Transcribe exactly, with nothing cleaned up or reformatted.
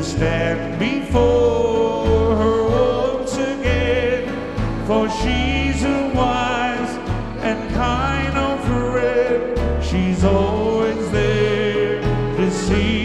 to stand before her once again, for she's a wise and kind old friend. She's always there to see